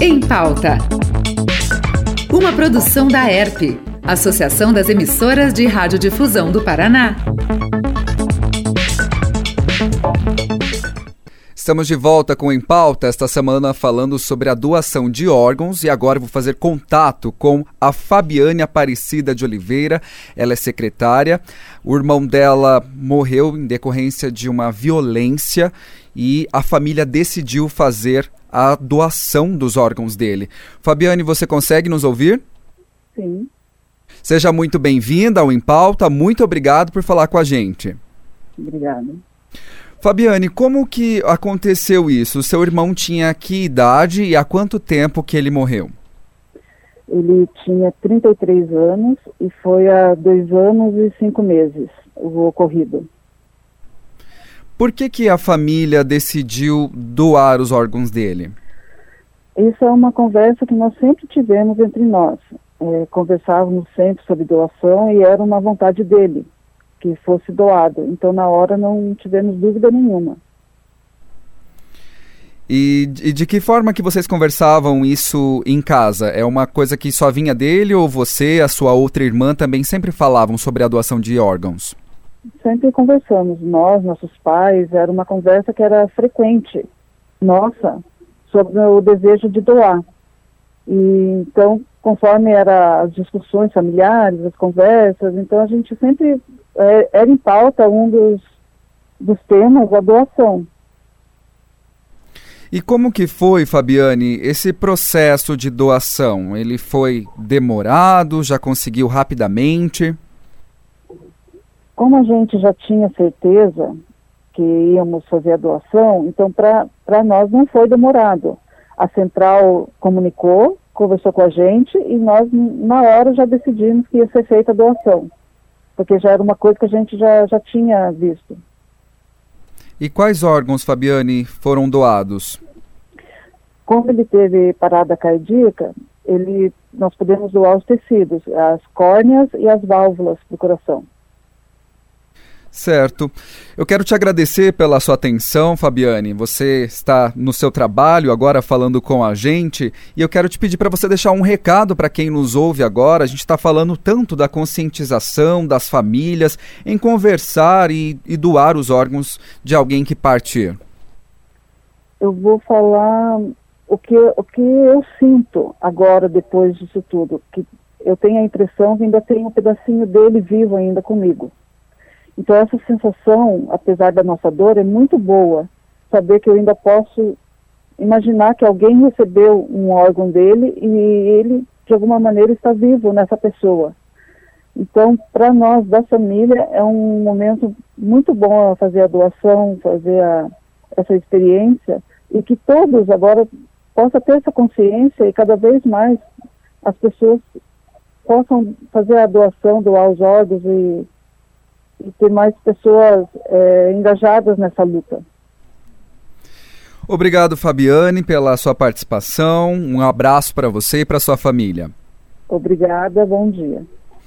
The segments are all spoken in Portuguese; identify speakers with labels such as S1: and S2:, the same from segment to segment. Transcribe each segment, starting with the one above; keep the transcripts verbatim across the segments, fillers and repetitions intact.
S1: Em Pauta. Uma produção da E R P, Associação das Emissoras de Radiodifusão do Paraná.
S2: Estamos de volta com Em Pauta, esta semana falando sobre a doação de órgãos, e agora vou fazer contato com a Fabiane Aparecida de Oliveira. Ela é secretária, o irmão dela morreu em decorrência de uma violência e a família decidiu fazer a doação dos órgãos dele. Fabiane, você consegue nos ouvir?
S3: Sim.
S2: Seja muito bem-vinda ao Em Pauta, muito obrigado por falar com a gente.
S3: Obrigada.
S2: Fabiane, como que aconteceu isso? O seu irmão tinha que idade e há quanto tempo que ele morreu?
S3: Ele tinha trinta e três anos e foi há dois anos e cinco meses o ocorrido.
S2: Por que que a família decidiu doar os órgãos dele?
S3: Isso é uma conversa que nós sempre tivemos entre nós. É, conversávamos sempre sobre doação e era uma vontade dele que fosse doado. Então, na hora, não tivemos dúvida nenhuma.
S2: E, e de que forma que vocês conversavam isso em casa? É uma coisa que só vinha dele ou você, a sua outra irmã, também sempre falavam sobre a doação de órgãos?
S3: Sempre conversamos. Nós, nossos pais, era uma conversa que era frequente. Nossa, sobre o desejo de doar. E, então, conforme eram as discussões familiares, as conversas, então a gente sempre... era em pauta um dos, dos temas, a doação.
S2: E como que foi, Fabiane, esse processo de doação? Ele foi demorado, já conseguiu rapidamente?
S3: Como a gente já tinha certeza que íamos fazer a doação, então para nós não foi demorado. A central comunicou, conversou com a gente e nós na hora já decidimos que ia ser feita a doação. Porque já era uma coisa que a gente já, já tinha visto.
S2: E quais órgãos, Fabiane, foram doados?
S3: Como ele teve parada cardíaca, ele, nós podemos doar os tecidos, as córneas e as válvulas do coração.
S2: Certo. Eu quero te agradecer pela sua atenção, Fabiane. Você está no seu trabalho agora falando com a gente e eu quero te pedir para você deixar um recado para quem nos ouve agora. A gente está falando tanto da conscientização das famílias em conversar e, e doar os órgãos de alguém que partir.
S3: Eu vou falar o que, o que eu sinto agora depois disso tudo. Que eu tenho a impressão que ainda tem um pedacinho dele vivo ainda comigo. Então essa sensação, apesar da nossa dor, é muito boa. Saber que eu ainda posso imaginar que alguém recebeu um órgão dele e ele, de alguma maneira, está vivo nessa pessoa. Então, para nós da família, é um momento muito bom fazer a doação, fazer a, essa experiência e que todos agora possam ter essa consciência e cada vez mais as pessoas possam fazer a doação, doar os órgãos e e ter mais pessoas é, engajadas nessa luta.
S2: Obrigado, Fabiane, pela sua participação. Um abraço para você e para sua família.
S3: Obrigada, bom dia.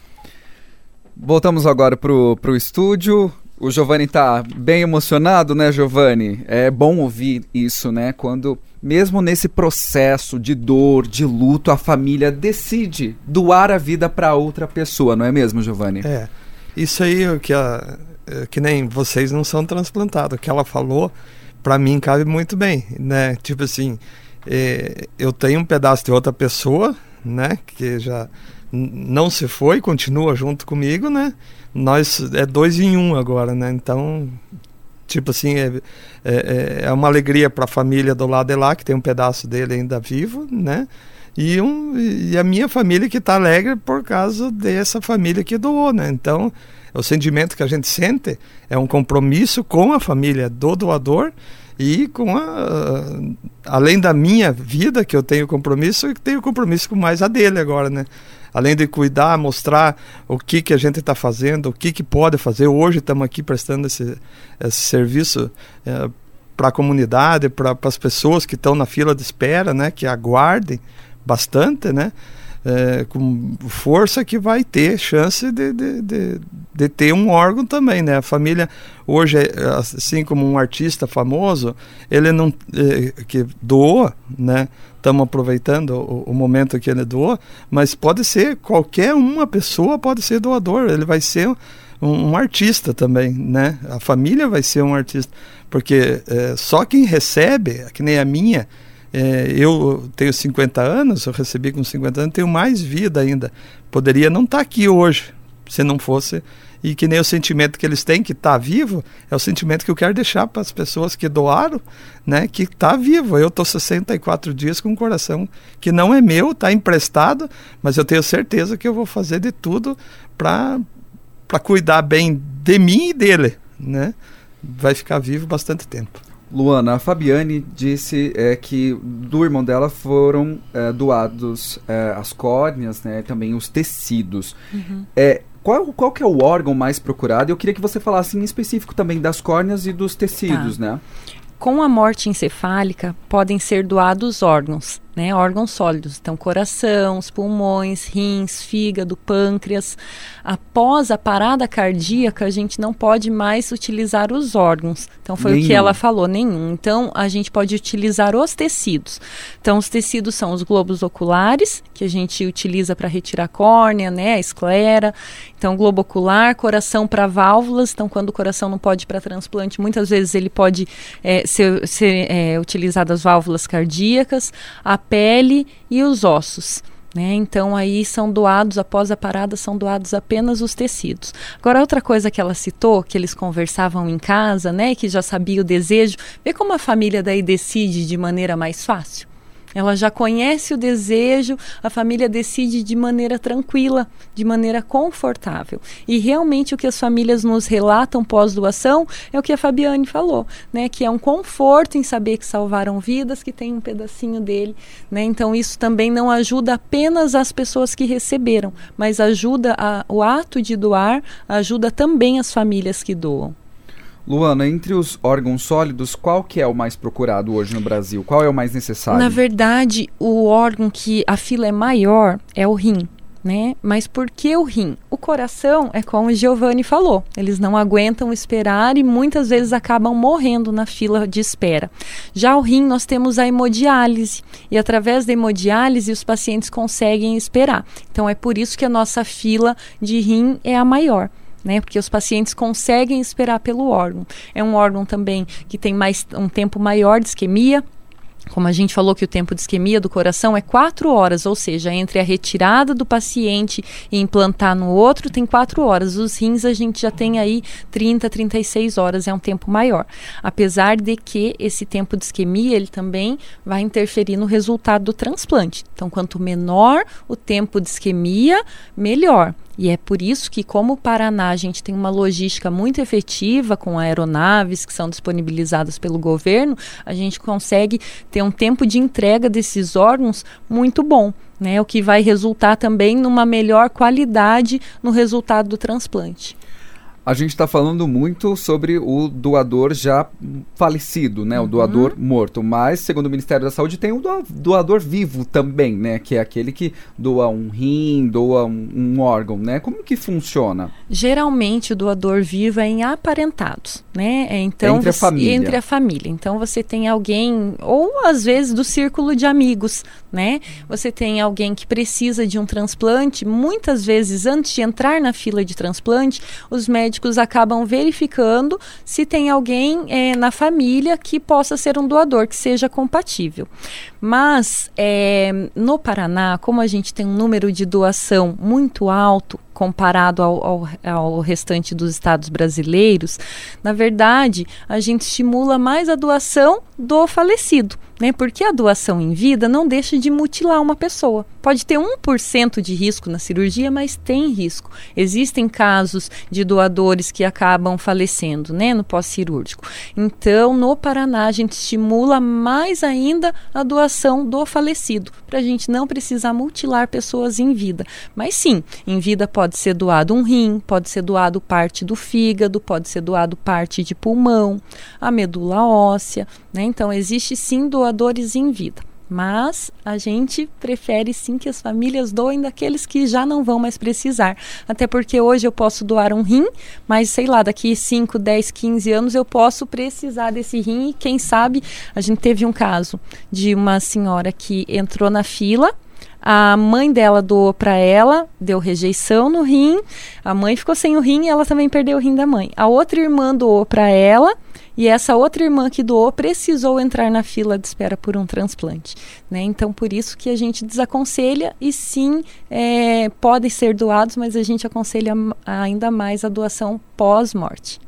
S2: Voltamos agora para o estúdio. O Giovanni está bem emocionado, né, Giovanni? É bom ouvir isso, né? Quando, mesmo nesse processo de dor, de luto, a família decide doar a vida para outra pessoa, não é mesmo, Giovanni?
S4: É. Isso aí, que, a, que nem vocês não são transplantados, o que ela falou, para mim cabe muito bem, né? Tipo assim, é, eu tenho um pedaço de outra pessoa, né? Que já n- não se foi, continua junto comigo, né? Nós é dois em um agora, né? Então, tipo assim, é, é, é uma alegria para a família do lado de lá, que tem um pedaço dele ainda vivo, né? E, um, e a minha família que está alegre por causa dessa família que doou, né? Então, o sentimento que a gente sente é um compromisso com a família do doador e com a... Além da minha vida, que eu tenho compromisso, eu tenho compromisso com mais a dele agora, né? Além de cuidar, mostrar o que, que a gente está fazendo, o que, que pode fazer. Hoje estamos aqui prestando esse, esse serviço é, para a comunidade, para as pessoas que estão na fila de espera, né? Que aguardem bastante, né? é, com força, que vai ter chance de, de, de, de ter um órgão também, né? A família hoje, assim como um artista famoso, ele não é, que doa, né? Estamos aproveitando o, o momento que ele doa, mas pode ser qualquer uma pessoa, pode ser doador, ele vai ser um, um artista também, né? A família vai ser um artista, porque é, só quem recebe, que nem a minha, é, eu tenho cinquenta anos, eu recebi com cinquenta anos, tenho mais vida ainda, poderia não estar aqui hoje, se não fosse, e que nem o sentimento que eles têm, que está vivo, é o sentimento que eu quero deixar para as pessoas que doaram, né, que está vivo. Eu estou sessenta e quatro dias com um coração que não é meu, está emprestado, mas eu tenho certeza que eu vou fazer de tudo para para cuidar bem de mim e dele, né? Vai ficar vivo bastante tempo.
S2: Luana, a Fabiane disse é, que do irmão dela foram é, doados é, as córneas, né, também os tecidos. Uhum. É, qual, qual que é o órgão mais procurado? Eu queria que você falasse em específico também das córneas e dos tecidos, tá, né?
S5: Com a morte encefálica, podem ser doados órgãos, né, órgãos sólidos, então coração, os pulmões, rins, fígado, pâncreas. Após a parada cardíaca, a gente não pode mais utilizar os órgãos. Então foi nenhum. O que ela falou, nenhum. Então a gente pode utilizar os tecidos. Então os tecidos são os globos oculares, que a gente utiliza para retirar a córnea, né, a esclera. Então globo ocular, coração para válvulas. Então quando o coração não pode ir para transplante, muitas vezes ele pode é, ser, ser é, utilizado as válvulas cardíacas, a pele e os ossos, né? Então aí são doados, após a parada, são doados apenas os tecidos. Agora, outra coisa que ela citou, que eles conversavam em casa, né, que já sabia o desejo, vê como a família daí decide de maneira mais fácil. Ela já conhece o desejo, a família decide de maneira tranquila, de maneira confortável. E realmente o que as famílias nos relatam pós-doação é o que a Fabiane falou, né? Que é um conforto em saber que salvaram vidas, que tem um pedacinho dele, né? Então isso também não ajuda apenas as pessoas que receberam, mas ajuda a, o ato de doar, ajuda também as famílias que doam.
S2: Luana, entre os órgãos sólidos, qual que é o mais procurado hoje no Brasil? Qual é o mais necessário?
S5: Na verdade, o órgão que a fila é maior é o rim, né? Mas por que o rim? O coração é como o Giovanni falou, eles não aguentam esperar e muitas vezes acabam morrendo na fila de espera. Já o rim, nós temos a hemodiálise e através da hemodiálise os pacientes conseguem esperar. Então é por isso que a nossa fila de rim é a maior, né? Porque os pacientes conseguem esperar pelo órgão. É um órgão também que tem mais, um tempo maior de isquemia. Como a gente falou que o tempo de isquemia do coração é quatro horas, ou seja, entre a retirada do paciente e implantar no outro tem quatro horas. Os rins a gente já tem aí trinta, trinta e seis horas, é um tempo maior. Apesar de que esse tempo de isquemia, ele também vai interferir no resultado do transplante. Então, quanto menor o tempo de isquemia, melhor. E é por isso que, como o Paraná, a gente tem uma logística muito efetiva com aeronaves que são disponibilizadas pelo governo, a gente consegue ter um tempo de entrega desses órgãos muito bom, né? O que vai resultar também numa melhor qualidade no resultado do transplante.
S2: A gente está falando muito sobre o doador já falecido, né? O
S5: uhum.
S2: doador morto. Mas, segundo o Ministério da Saúde, tem o doador vivo também, né? Que é aquele que doa um rim, doa um, um órgão, né? Como que funciona?
S5: Geralmente, o doador vivo é em aparentados, né? Então,
S2: entre a
S5: você,
S2: família.
S5: Entre a família. Então, você tem alguém, ou às vezes do círculo de amigos, né? Você tem alguém que precisa de um transplante. Muitas vezes, antes de entrar na fila de transplante, os médicos acabam verificando se tem alguém é, na família que possa ser um doador, que seja compatível. Mas é, no Paraná, como a gente tem um número de doação muito alto comparado ao, ao, ao restante dos estados brasileiros, na verdade, a gente estimula mais a doação do falecido, né? Porque a doação em vida não deixa de mutilar uma pessoa. Pode ter um por cento de risco na cirurgia, mas tem risco. Existem casos de doadores que acabam falecendo, né, no pós-cirúrgico. Então, no Paraná, a gente estimula mais ainda a doação do falecido, para a gente não precisar mutilar pessoas em vida. Mas sim, em vida pode ser doado um rim, pode ser doado parte do fígado, pode ser doado parte de pulmão, a medula óssea, né? Então, existe sim doadores em vida. Mas a gente prefere sim que as famílias doem daqueles que já não vão mais precisar. Até porque hoje eu posso doar um rim, mas sei lá, daqui cinco, dez, quinze anos eu posso precisar desse rim. E quem sabe, a gente teve um caso de uma senhora que entrou na fila, a mãe dela doou para ela, deu rejeição no rim, a mãe ficou sem o rim e ela também perdeu o rim da mãe. A outra irmã doou para ela, e essa outra irmã que doou precisou entrar na fila de espera por um transplante, né? Então, por isso que a gente desaconselha e sim, é, podem ser doados, mas a gente aconselha ainda mais a doação pós-morte.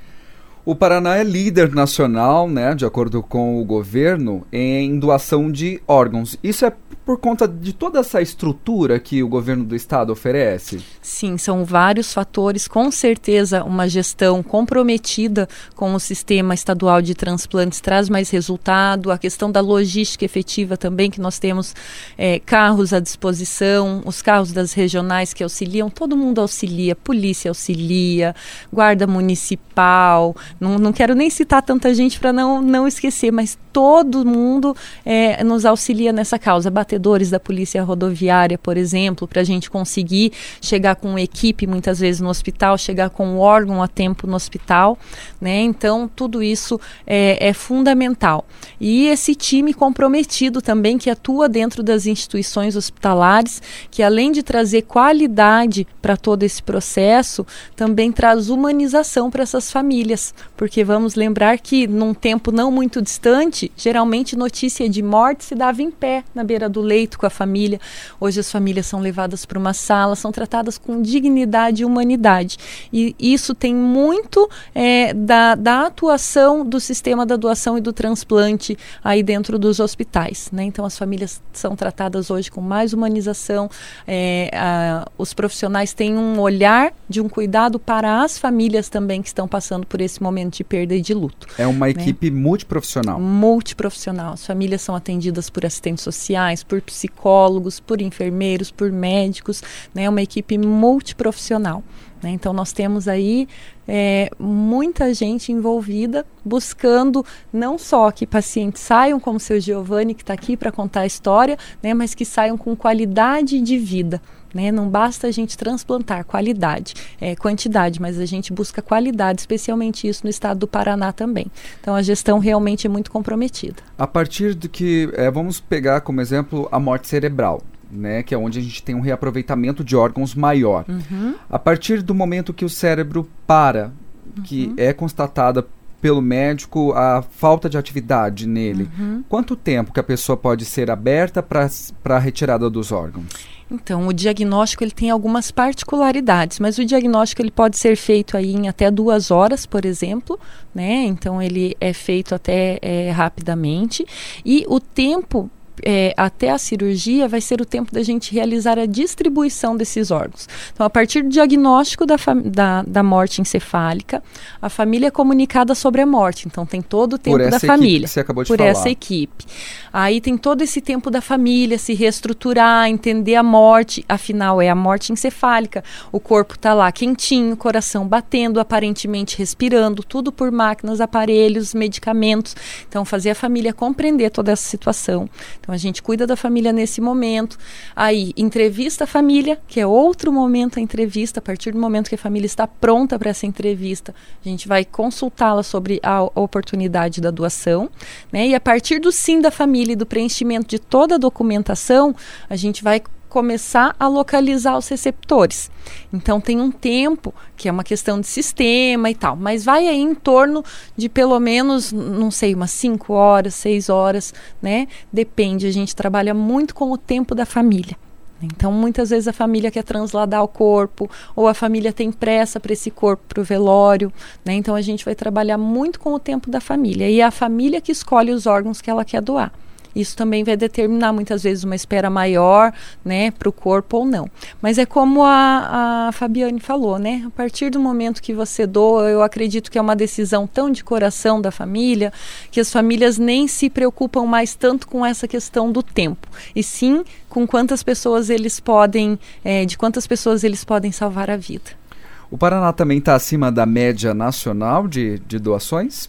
S2: O Paraná é líder nacional, né, de acordo com o governo, em doação de órgãos. Isso é por conta de toda essa estrutura que o governo do estado oferece?
S5: Sim, são vários fatores. Com certeza, uma gestão comprometida com o sistema estadual de transplantes traz mais resultado. A questão da logística efetiva também, que nós temos é, carros à disposição, os carros das regionais que auxiliam, todo mundo auxilia, polícia auxilia, guarda municipal. Não, não quero nem citar tanta gente para não, não esquecer, mas todo mundo é, nos auxilia nessa causa. Batedores da polícia rodoviária, por exemplo, para a gente conseguir chegar com equipe, muitas vezes no hospital, chegar com o órgão a tempo no hospital, né? Então, tudo isso é, é fundamental. E esse time comprometido também, que atua dentro das instituições hospitalares, que além de trazer qualidade para todo esse processo, também traz humanização para essas famílias, porque vamos lembrar que num tempo não muito distante, geralmente notícia de morte se dava em pé na beira do leito com a família. Hoje as famílias são levadas para uma sala, são tratadas com dignidade e humanidade. E isso tem muito é, da, da atuação do sistema da doação e do transplante aí dentro dos hospitais, né? Então as famílias são tratadas hoje com mais humanização, é, a, os profissionais têm um olhar de um cuidado para as famílias também que estão passando por esse momento de perda e de luto.
S2: É uma
S5: né?
S2: equipe multiprofissional.
S5: Multiprofissional. As famílias são atendidas por assistentes sociais, por psicólogos, por enfermeiros, por médicos, né? É uma equipe multiprofissional, né? Então nós temos aí é, muita gente envolvida buscando não só que pacientes saiam como o seu Giovanni, que está aqui para contar a história, né? Mas que saiam com qualidade de vida. Né? Não basta a gente transplantar qualidade, é, quantidade, mas a gente busca qualidade, especialmente isso no estado do Paraná também. Então a gestão realmente é muito comprometida.
S2: A partir do que, é, vamos pegar como exemplo a morte cerebral, né, que é onde a gente tem um reaproveitamento de órgãos maior. Uhum. A partir do momento que o cérebro para, uhum. que é constatada pelo médico a falta de atividade nele, uhum. quanto tempo que a pessoa pode ser aberta para a retirada dos órgãos?
S5: Então, o diagnóstico ele tem algumas particularidades, mas o diagnóstico ele pode ser feito aí em até duas horas, por exemplo, né? Então, ele é feito até é, rapidamente, e o tempo É, até a cirurgia vai ser o tempo da gente realizar a distribuição desses órgãos. Então, a partir do diagnóstico da, da, da morte encefálica, a família é comunicada sobre a morte. Então, tem todo o tempo da família.
S2: Que você acabou de
S5: por
S2: falar.
S5: essa equipe. Aí tem todo esse tempo da família se reestruturar, entender a morte. Afinal, é a morte encefálica. O corpo está lá quentinho, coração batendo, aparentemente respirando, tudo por máquinas, aparelhos, medicamentos. Então, fazer a família compreender toda essa situação. Então, a gente cuida da família nesse momento. Aí, entrevista a família, que é outro momento a entrevista. A partir do momento que a família está pronta para essa entrevista, a gente vai consultá-la sobre a oportunidade da doação, né? E a partir do sim da família e do preenchimento de toda a documentação, a gente vai começar a localizar os receptores. Então tem um tempo que é uma questão de sistema e tal, mas vai aí em torno de pelo menos, não sei, umas cinco horas, seis horas, né? Depende, a gente trabalha muito com o tempo da família. Então, muitas vezes a família quer transladar o corpo, ou a família tem pressa para esse corpo, para o velório, né? Então, a gente vai trabalhar muito com o tempo da família. E é a família que escolhe os órgãos que ela quer doar. Isso também vai determinar, muitas vezes, uma espera maior, né, para o corpo ou não. Mas é como a, a Fabiane falou, né? A partir do momento que você doa, eu acredito que é uma decisão tão de coração da família, que as famílias nem se preocupam mais tanto com essa questão do tempo. E sim, com quantas pessoas eles podem, é, de quantas pessoas eles podem salvar a vida.
S2: O Paraná também está acima da média nacional de, de doações?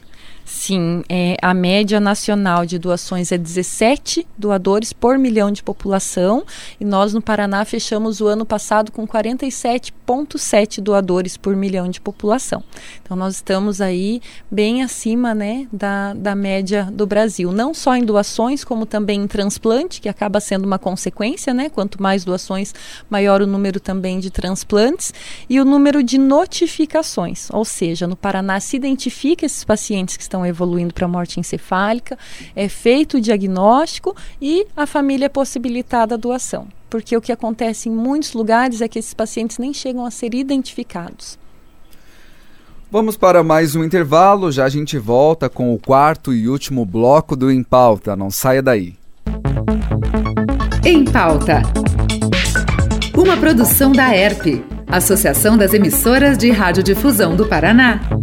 S5: Sim, é, a média nacional de doações é dezessete doadores por milhão de população e nós no Paraná fechamos o ano passado com quarenta e sete vírgula sete doadores por milhão de população. Então nós estamos aí bem acima, né, da, da média do Brasil, não só em doações como também em transplante, que acaba sendo uma consequência, né, quanto mais doações, maior o número também de transplantes e o número de notificações, ou seja, no Paraná se identifica esses pacientes que estão evoluindo para morte encefálica, é feito o diagnóstico e a família é possibilitada a doação. Porque o que acontece em muitos lugares é que esses pacientes nem chegam a ser identificados.
S2: Vamos para mais um intervalo, já a gente volta com o quarto e último bloco do Em Pauta. Não saia daí.
S1: Em Pauta. Uma produção da E R P, Associação das Emissoras de Radiodifusão do Paraná.